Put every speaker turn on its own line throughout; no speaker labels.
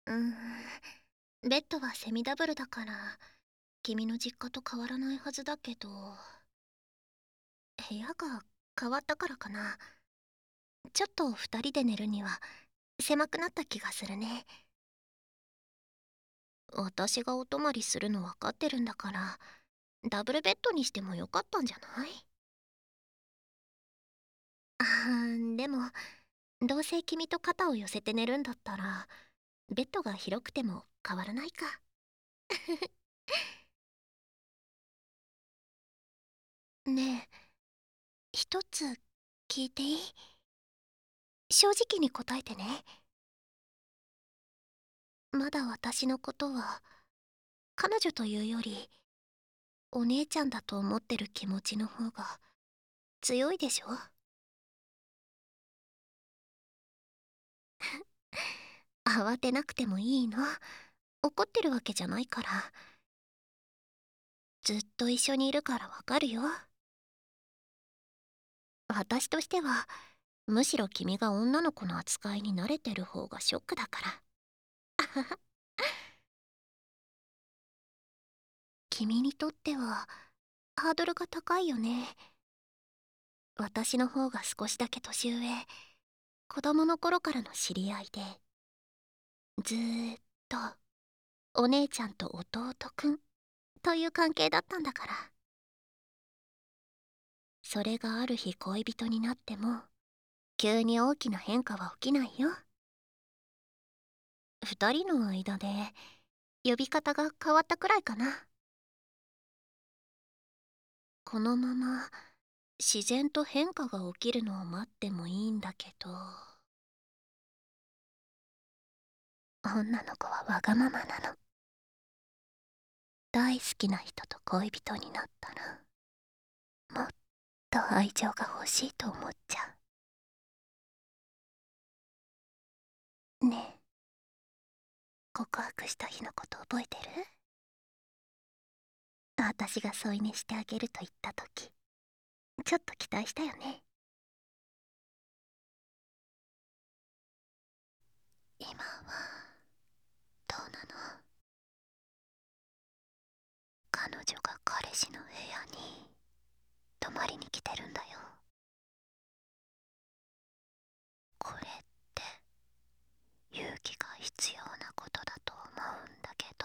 うーん、ベッドはセミダブルだから君の実家と変わらないはずだけど、部屋が変わったからかな。ちょっと二人で寝るには狭くなった気がするね。私がお泊まりするの分かってるんだから、ダブルベッドにしてもよかったんじゃない？でもどうせ君と肩を寄せて寝るんだったらベッドが広くても変わらないか。ねえ、一つ聞いていい？正直に答えてね。まだ私のことは彼女というよりお姉ちゃんだと思ってる気持ちの方が強いでしょ？慌てなくてもいいの。怒ってるわけじゃないから。ずっと一緒にいるからわかるよ。私としてはむしろ君が女の子の扱いに慣れてる方がショックだから。君にとってはハードルが高いよね。私の方が少しだけ年上、子供の頃からの知り合いで、ずーっとお姉ちゃんと弟くんという関係だったんだから。それがある日恋人になっても急に大きな変化は起きないよ。二人の間で呼び方が変わったくらいかな。このまま自然と変化が起きるのを待ってもいいんだけど、女の子はわがままなの。大好きな人と恋人になったらもっと愛情が欲しいと思っちゃう。ねえ、告白した日のこと覚えてる？私が添い寝してあげると言った時、ちょっと期待したよね。今はどうなの？彼女が彼氏の部屋に泊まりに来てるんだよ。これって勇気が必要なことだと思うんだけど、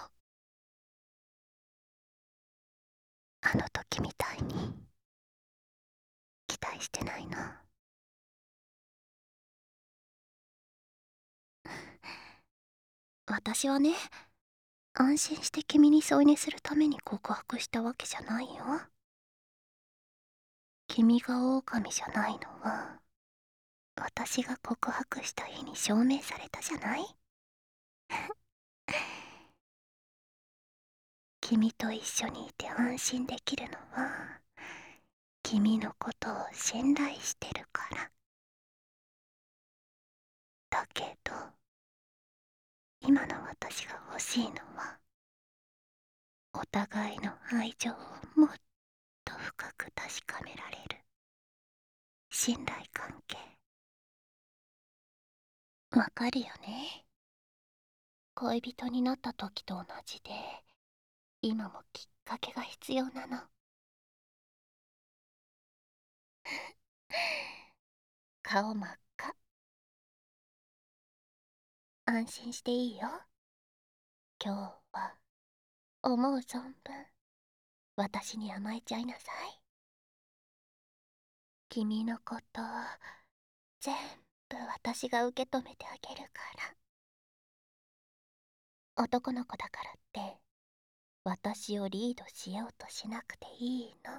あの時みたいに期待してないの？私はね、安心して君に添い寝するために告白したわけじゃないよ。君が狼じゃないのは私が告白した日に証明されたじゃない？君と一緒にいて安心できるのは君のことを信頼してるから。だけど今の私が欲しいのはお互いの愛情をもっと深く確かめられる信頼関係。わかるよね？恋人になった時と同じで今もきっかけが必要なの。顔真っ赤。安心していいよ。今日は思う存分私に甘えちゃいなさい。君のこと全部私が受け止めてあげるから。男の子だからって私をリードしようとしなくていいの。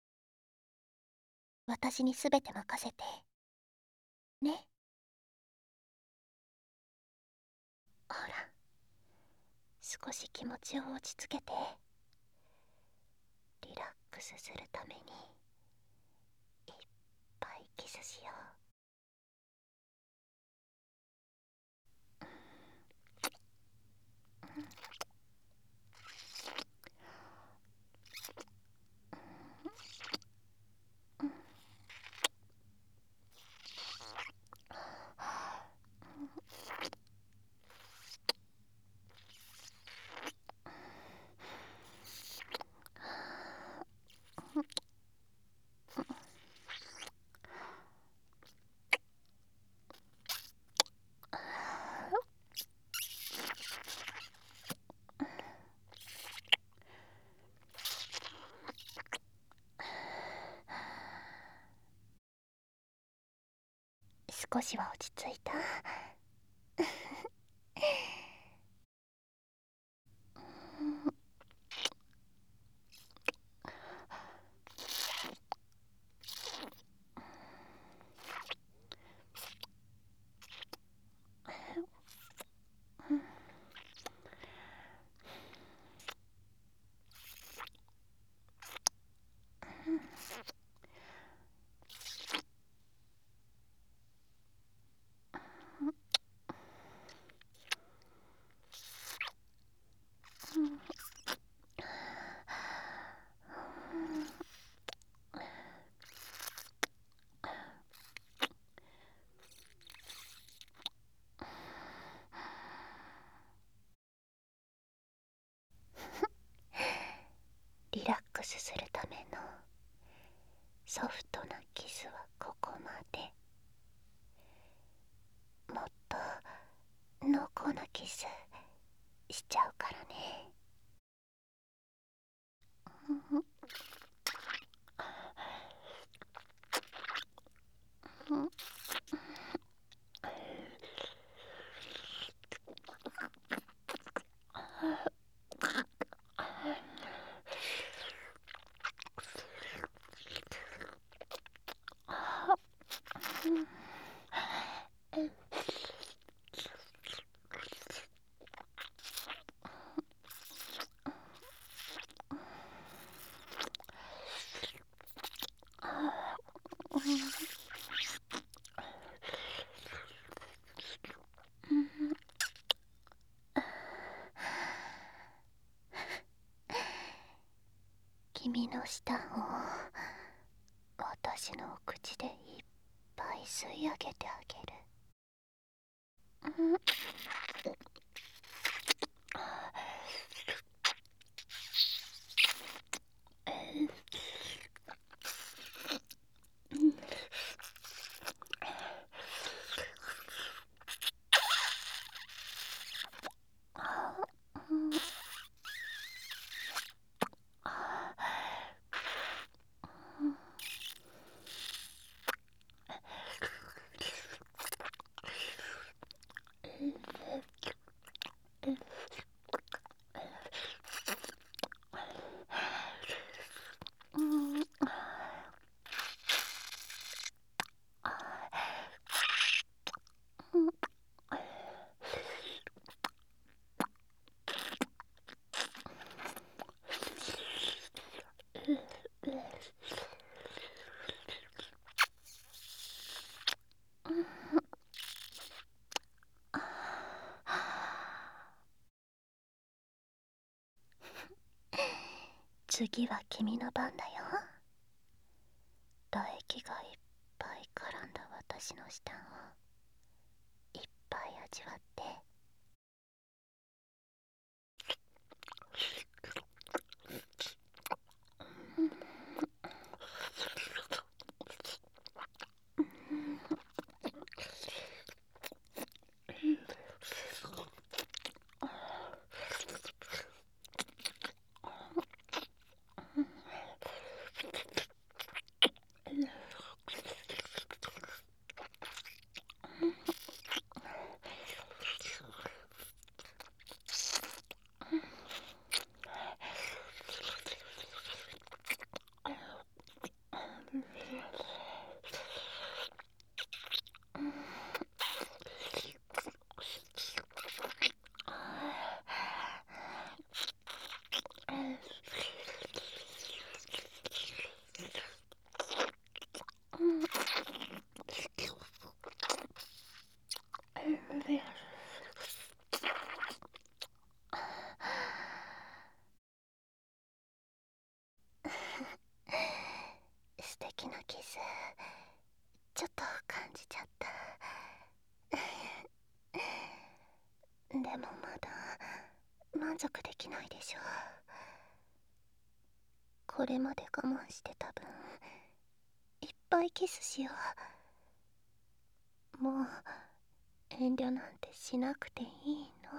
私に全て任せてね。ほら、少し気持ちを落ち着けてリラックスするためにいっぱいキスしよ少しは落ち着いた？リラックスするためのソフトなキスはここまで。もっと濃厚なキスしちゃうからね。君の舌を私のお口でいっぱい吸い上げてあげる。次は君の番だよ。唾液がいっぱい絡んだ私の舌をいっぱい味わって。素敵なキスちょっと感じちゃった。でもまだ満足できないでしょ。これまで我慢してた分いっぱいキスしよう。もう遠慮なんてしなくていいの。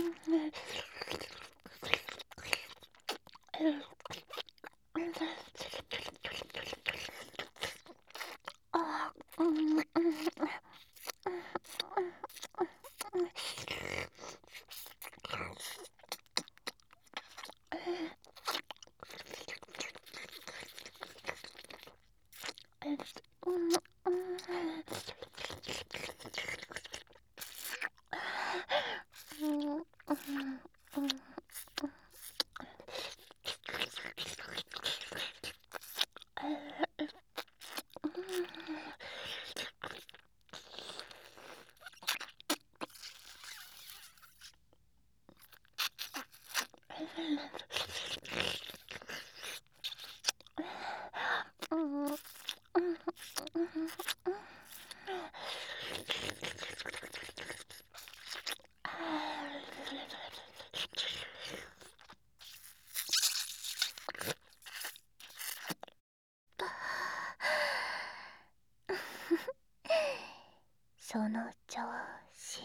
その調子。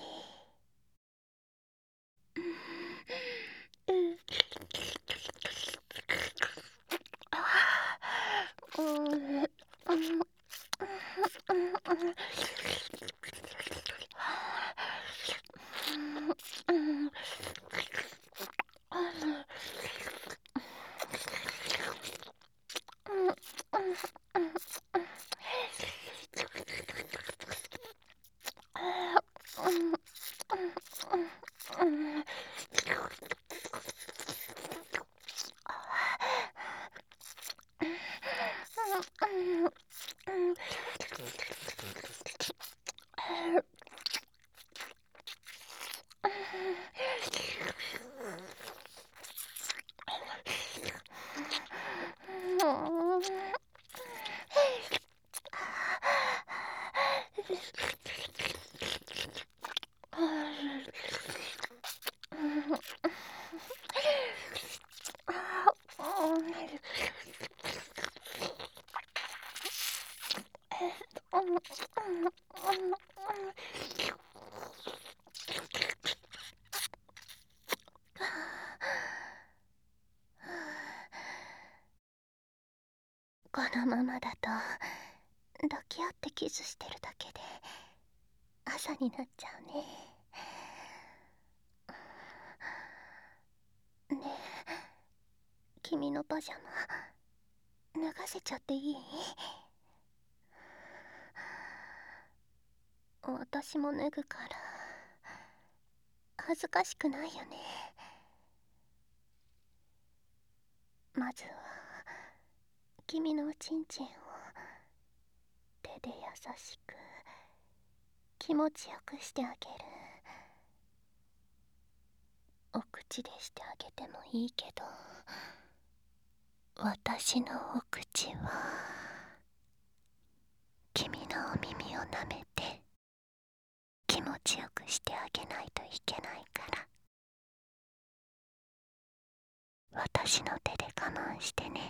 このままだと抱き合ってキスしてるだけで朝になっちゃうね。ねえ、君のパジャマ脱がせちゃっていい？私も脱ぐから恥ずかしくないよね。まずは君のおちんちんを手で優しく気持ちよくしてあげる。お口でしてあげてもいいけど、私のお口は君のお耳を舐めて気持ちよくしてあげないといけないから、私の手で我慢してね。